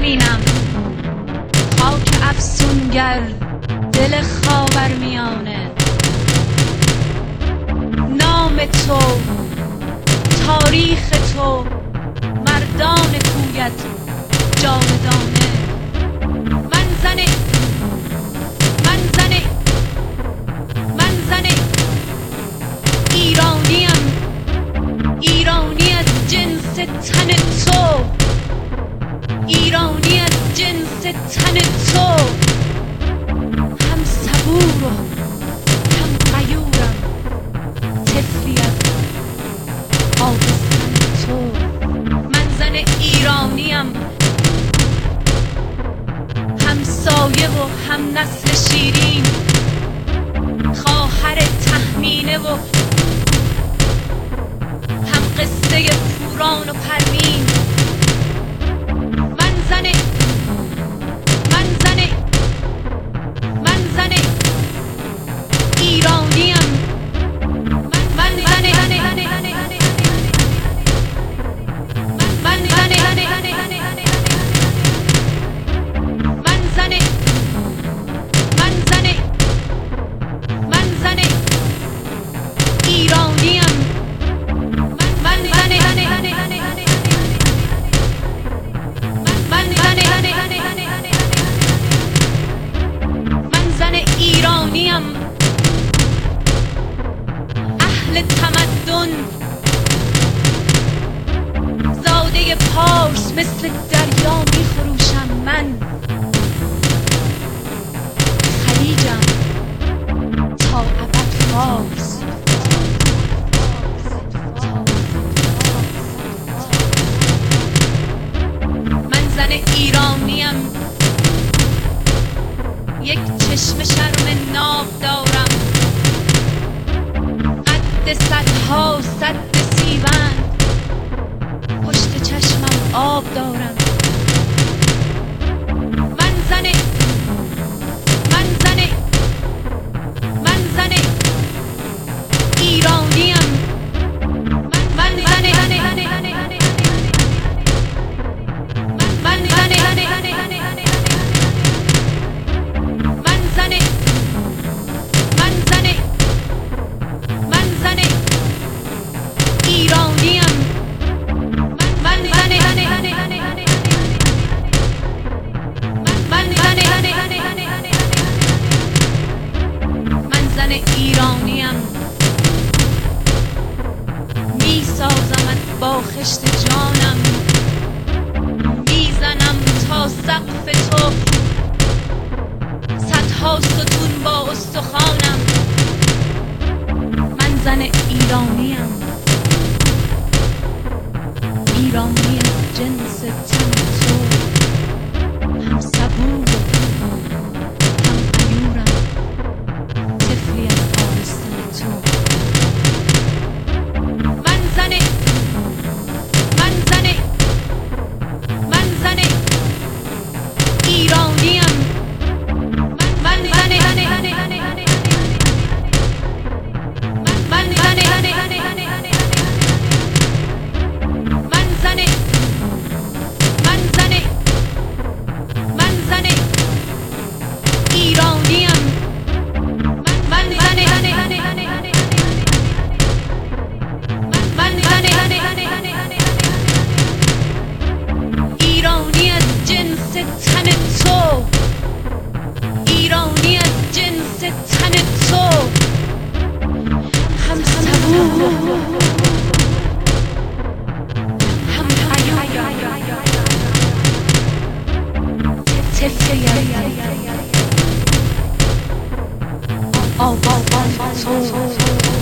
ببینم خاک افسونگر دل خاورمیانه. نام تو، تاریخ تو، مردان کویت جاودانه. من زن ایرانیم، ایرانی از جنس تن تو، ایرانی از جنس تن تو. هم صبور و هم غیورم، طفلی از آبستن تو. من زن ایرانیم، هم سایه و هم نسل شیرین، خواهر تهمینه و هم قصه پوران و پروین. من زن ایرانیم، من زن ایرانیم. من زن ایرانیم، اهل تمدن، زاده پارس، مثل دریا می خروشم. من خلیجم تا ابد فارس. من زن ایرانیم، یک چشم شرم ناب دارم، قد صدها سد سیبند، پشت چشمم آب دارم. من زن ایرانیم، من زن ایرانیم. من زن ایرانیم، می سازمت با خشت جانم، میزنم تا سقف تو صدها ستون با استخوانم. من زن ایرانیم، ایرانی از جنس تن تو، هم صبور و هم غیورم، طفلی از آبستن تو. من زن ایرانیم، ایرانی از جنس تن تو، ایرانی از جنس تن تو. هم صبور هم غیور، طفلی از آبستن تو.